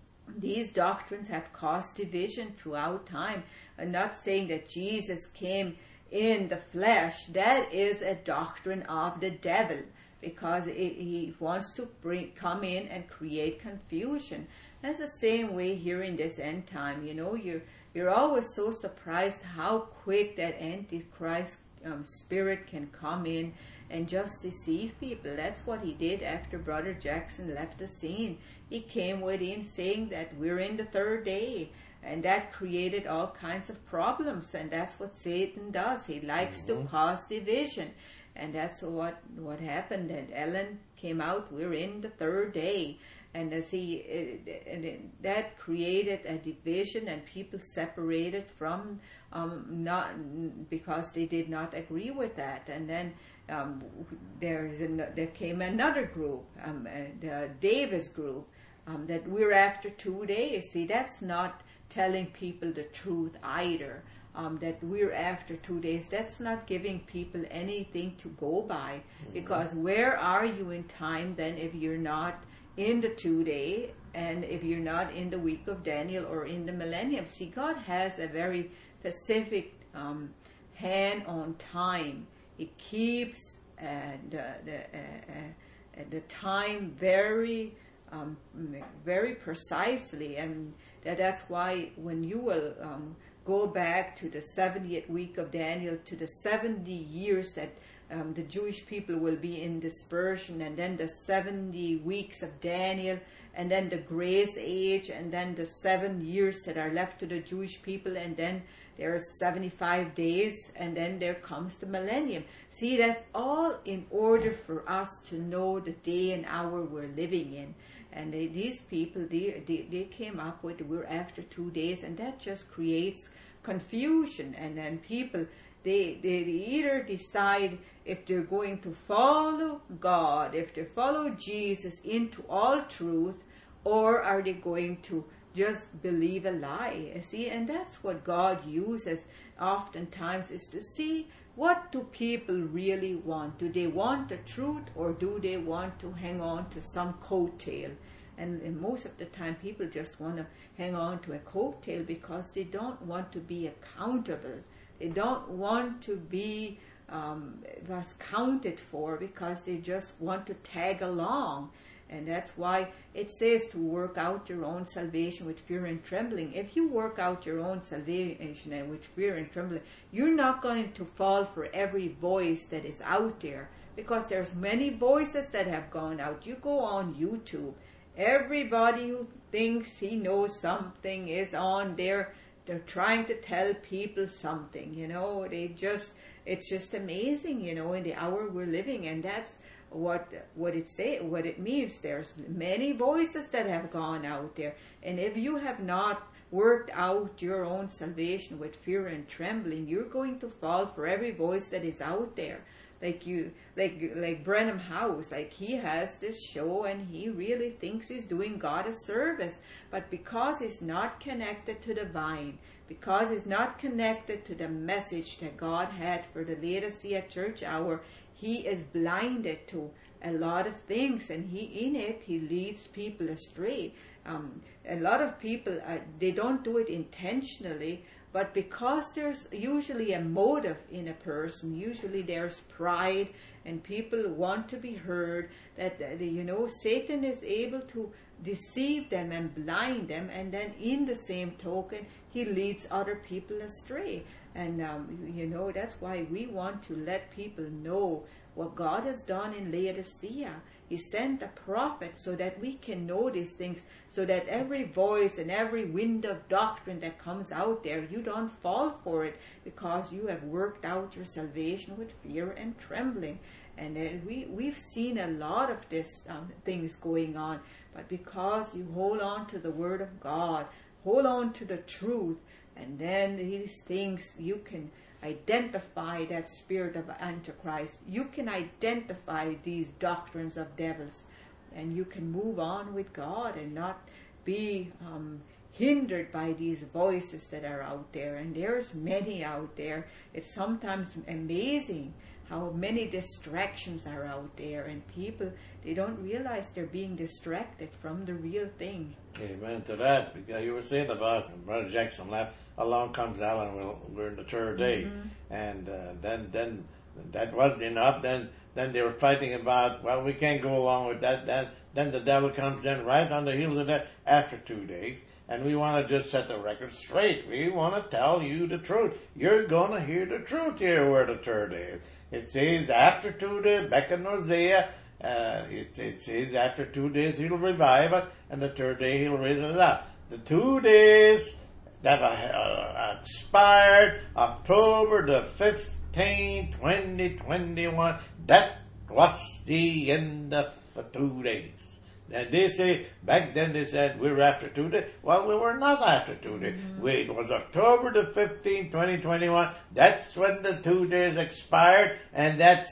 these doctrines have caused division throughout time. I'm not saying that Jesus came in the flesh. That is a doctrine of the devil, because it, he wants to bring, come in and create confusion. That's the same way here in this end time. You know, you're, you're always so surprised how quick that Antichrist um, spirit can come in and just deceive people. That's what he did after Brother Jackson left the scene. He came within saying that we're in the third day, and that created all kinds of problems. And that's what Satan does. He likes mm-hmm. to cause division. And that's what, what happened. And Ellen came out, we're in the third day. And as he, uh, and it, that created a division, and people separated from, um, not because they did not agree with that. And then um, there's an, there came another group, um, uh, the Davis group, um, that we're after two days. See, that's not telling people the truth either. Um, that we're after two days. That's not giving people anything to go by, mm-hmm. because where are you in time then if you're not in the two day, and if you're not in the week of Daniel or in the millennium? See, God has a very specific um, hand on time. He keeps uh, the the, uh, uh, the time very um, very precisely, and that, that's why when you will um, go back to the seventieth week of Daniel, to the seventy years that um, the Jewish people will be in dispersion, and then the seventy weeks of Daniel, and then the grace age, and then the seven years that are left to the Jewish people, and then there are seventy-five days, and then there comes the millennium. See, that's all in order for us to know the day and hour we're living in. And they, these people, they, they, they came up with, we're after two days, and that just creates confusion. And then people, they, they either decide if they're going to follow God, if they follow Jesus into all truth, or are they going to just believe a lie? See, and that's what God uses oftentimes, is to see, what do people really want? Do they want the truth, or do they want to hang on to some coattail? And, and most of the time people just want to hang on to a coattail because they don't want to be accountable. They don't want to be um, was counted for, because they just want to tag along. And that's why it says to work out your own salvation with fear and trembling. If you work out your own salvation and with fear and trembling, you're not going to fall for every voice that is out there, because there's many voices that have gone out. You go on YouTube, everybody who thinks he knows something is on there. They're trying to tell people something, you know. They just, it's just amazing, you know, in the hour we're living. And that's what what it say, what it means. There's many voices that have gone out there, and if you have not worked out your own salvation with fear and trembling, you're going to fall for every voice that is out there. like you, like like Brenham House, like he has this show and he really thinks he's doing God a service, but because he's not connected to the vine, because he's not connected to the message that God had for the Laodicea church hour, he is blinded to a lot of things, and he in it he leads people astray. Um, a lot of people uh, they don't do it intentionally, but because there's usually a motive in a person, usually there's pride, and people want to be heard. That uh, you know, Satan is able to deceive them and blind them, and then in the same token, he leads other people astray. And um, you know, that's why we want to let people know what God has done in Laodicea. He sent a prophet so that we can know these things, so that every voice and every wind of doctrine that comes out there, you don't fall for it, because you have worked out your salvation with fear and trembling. And uh, we, we've seen a lot of these um, things going on, but because you hold on to the Word of God, hold on to the truth, and then these things, you can identify that spirit of Antichrist. You can identify these doctrines of devils, and you can move on with God and not be um, hindered by these voices that are out there. And there's many out there. It's sometimes amazing how many distractions are out there, and people, they don't realize they're being distracted from the real thing. Amen to that. Because you were saying about Brother Jackson left. Along comes Alan. Well, we're in the third day, mm-hmm. and uh, then then that wasn't enough. Then then they were fighting about, well, we can't go along with that. Then then the devil comes in right on the heels of that after two days, and we want to just set the record straight. We want to tell you the truth. You're going to hear the truth here. Where the third day is. It says after two days, back in Hosea, uh, it, it says after two days he'll revive it, and the third day he'll raise it up. The two days that uh, expired October the fifteenth, twenty twenty-one. That was the end of the two days. And they say, back then they said, we're after two days. Well, we were not after two days. Mm-hmm. We, it was October the fifteenth, twenty twenty-one. That's when the two days expired, and that's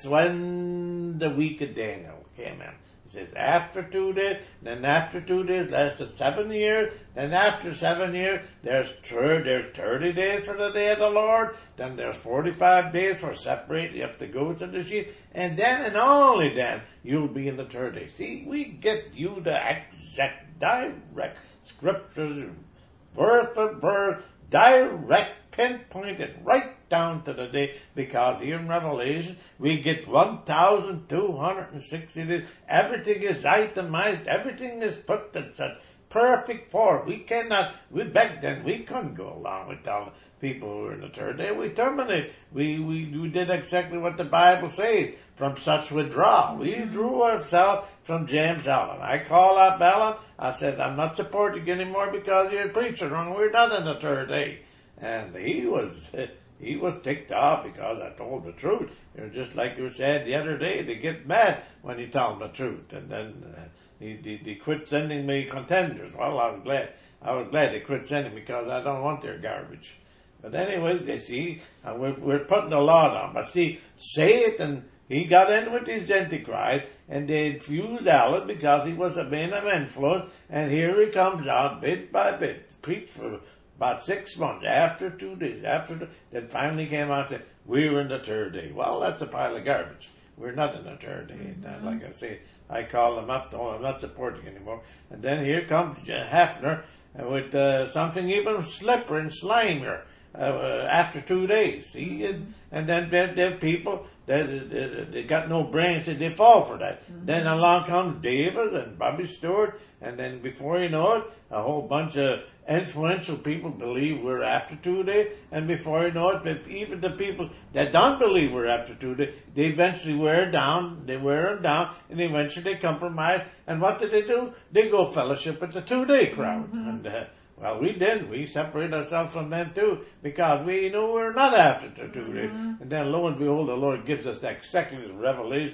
when the week of Daniel came in. It says after two days, then after two days lasted seven years, then after seven years, there's thir- there's thirty days for the day of the Lord, then there's forty-five days for separating of the goats and the sheep, and then and only then you'll be in the third day. See, we get you the exact, direct scriptures, word for word, direct, pinpointed right down to the day, because here in Revelation we get one thousand two hundred sixty days. Everything is itemized, everything is put in such perfect form. We cannot, we back then we couldn't go along with telling people who were in the third day. We terminate. We, we, we did exactly what the Bible says. From such withdrawal. We drew ourselves from James Allen. I called up Allen. I said, I'm not supporting you anymore because you're a preacher, and we're not in the third day. And he was, he was ticked off because I told the truth. You know, just like you said the other day, they get mad when you tell them the truth. And then uh, they, they, they quit sending me contenders. Well, I was glad. I was glad they quit sending me because I don't want their garbage. But anyway, they see, uh, we're, we're putting a lot on. But see, Satan, he got in with his Antichrist, and they infused Allen because he was a man of influence, and here he comes out bit by bit, preached for about six months, after two days, after the, then finally came out and said, we're in the third day. Well, that's a pile of garbage. We're not in the third day. Mm-hmm. And like I say, I called him up, told him I'm not supporting anymore. And then here comes Hafner with uh, something even slipper and slimier uh, after two days. See? And, and then there, there people, they, they, they got no brains, and they fall for that. Mm-hmm. Then along comes Davis and Bobby Stewart, and then before you know it, a whole bunch of influential people believe we're after two days, and before you know it, even the people that don't believe we're after two days, they eventually wear down, they wear them down, and eventually they compromise. And what do they do? They go fellowship with the two-day crowd. Mm-hmm. And uh, well, we did. We separate ourselves from them too, because we know we're not after the two days. Mm-hmm. And then lo and behold, the Lord gives us that second revelation. Uh,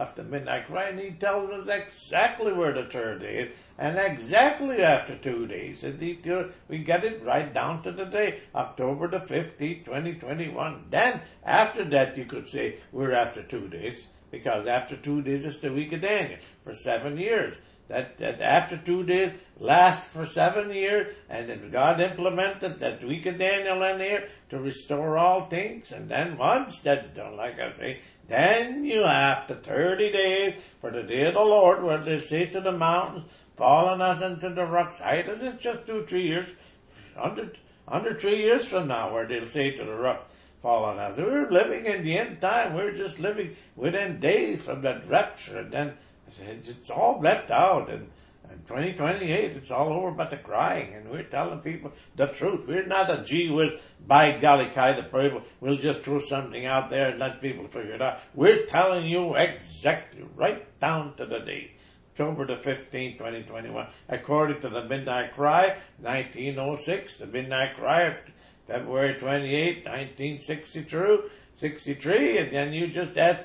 of the midnight cry, and he tells us exactly where the third day is, and exactly after two days. And he, we get it right down to the day, October the fifteenth, twenty twenty-one. Then, after that, you could say we're after two days, because after two days it's the week of Daniel, for seven years. That, that after two days lasts for seven years, and then God implemented that week of Daniel in here to restore all things. And then once that's done, like I say, then you have the thirty days for the day of the Lord, where they say to the mountains, fall on us into the rocks, hide us. It's just two, three years, under, under three years from now, where they'll say to the rocks, fall on us. We're living in the end time. We're just living within days from that rapture, and then it's all left out, and, and twenty twenty-eight, it's all over but the crying, and we're telling people the truth. We're not a gee whiz, by golly kind of people. We'll just throw something out there and let people figure it out. We're telling you exactly, right down to the day, October the fifteenth, twenty twenty-one, according to the Midnight Cry, nineteen oh six, the Midnight Cry, February twenty-eighth, nineteen sixty-three, and then you just add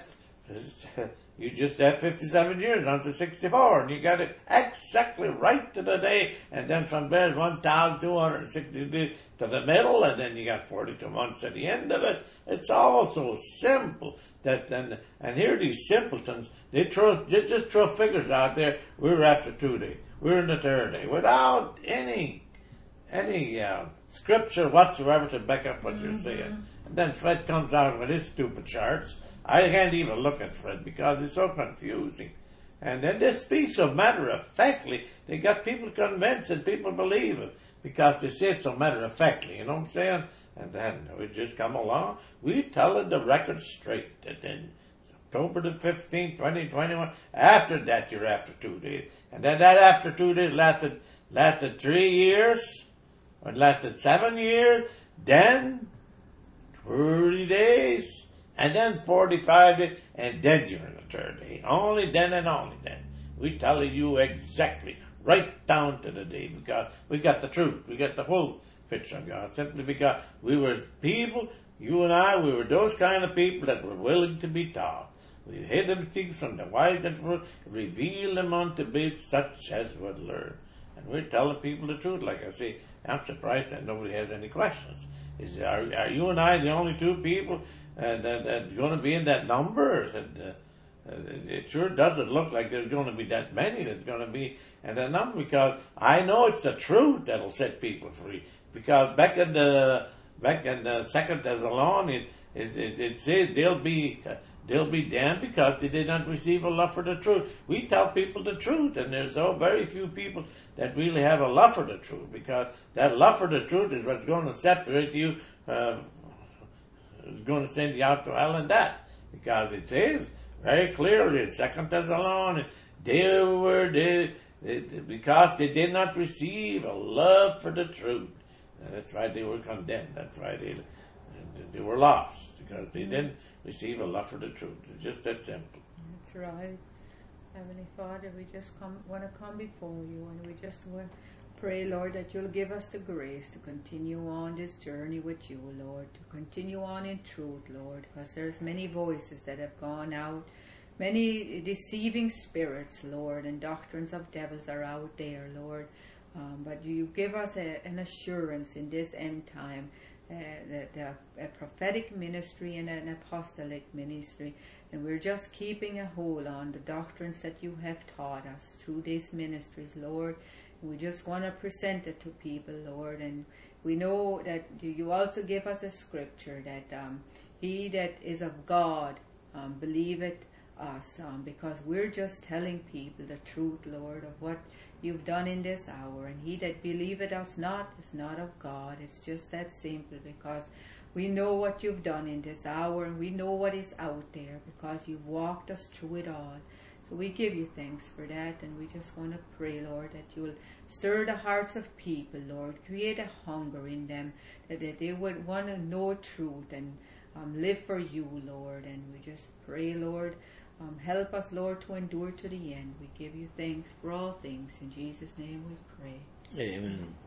You just add fifty-seven years onto sixty-four, and you got it exactly right to the day, and then from there, one thousand two hundred sixty days to the middle, and then you got forty-two months at the end of it. It's all so simple that, and, and here these simpletons, they throw, they just throw figures out there. We're after two days. We're in the third day, without any, any, uh, scripture whatsoever to back up what mm-hmm. you're saying. And then Fred comes out with his stupid charts. I can't even look at Fred because it's so confusing. And then this speaks so matter-of-factly, they got people convinced and people believe it because they say it so matter-of-factly, you know what I'm saying? And then we just come along, we telling the record straight. And then October the fifteenth, twenty twenty-one, after that you're after two days. And then that after two days lasted, lasted three years, or lasted seven years, then thirty days. And then forty-five days, and then you're in the third day. Only then and only then. We telling you exactly, right down to the day, because we got the truth. We got the whole picture of God. Simply because we were people, you and I, we were those kind of people that were willing to be taught. We hid them things from the wise that were, revealed them unto babes such as would learn. And we're telling people the truth. Like I say, I'm surprised that nobody has any questions. Is are, are you and I the only two people Uh, that, that's going to be in that number? And, uh, it sure doesn't look like there's going to be that many that's going to be in that number, because I know it's the truth that'll set people free. Because back in the back in the Second Thessalonians, it, it, it says they'll be they'll be damned because they did not receive a love for the truth. We tell people the truth, and there's so very few people that really have a love for the truth, because that love for the truth is what's going to separate you. Uh, is going to send you out to hell and that, because it says very clearly, Second Thessalonians, they were they, they, because they did not receive a love for the truth. And that's why they were condemned. That's why they they were lost, because they didn't receive a love for the truth. It's just that simple. That's right. Heavenly Father, we just come want to come before you, and we just want pray, Lord, that you'll give us the grace to continue on this journey with you, Lord, to continue on in truth, Lord, because there's many voices that have gone out, many deceiving spirits, Lord, and doctrines of devils are out there, Lord. Um, but you give us a, an assurance in this end time, uh, that uh, a prophetic ministry and an apostolic ministry, and we're just keeping a hold on the doctrines that you have taught us through these ministries, Lord. We just want to present it to people, Lord, and we know that you also give us a scripture that um, he that is of God um, believeth us, um, because we're just telling people the truth, Lord, of what you've done in this hour, and he that believeth us not is not of God. It's just that simple, because we know what you've done in this hour, and we know what is out there, because you've walked us through it all. So we give you thanks for that, and we just want to pray, Lord, that you'll stir the hearts of people, Lord. Create a hunger in them, that, that they would want to know truth and um, live for you, Lord. And we just pray, Lord, um, help us, Lord, to endure to the end. We give you thanks for all things. In Jesus' name we pray. Amen.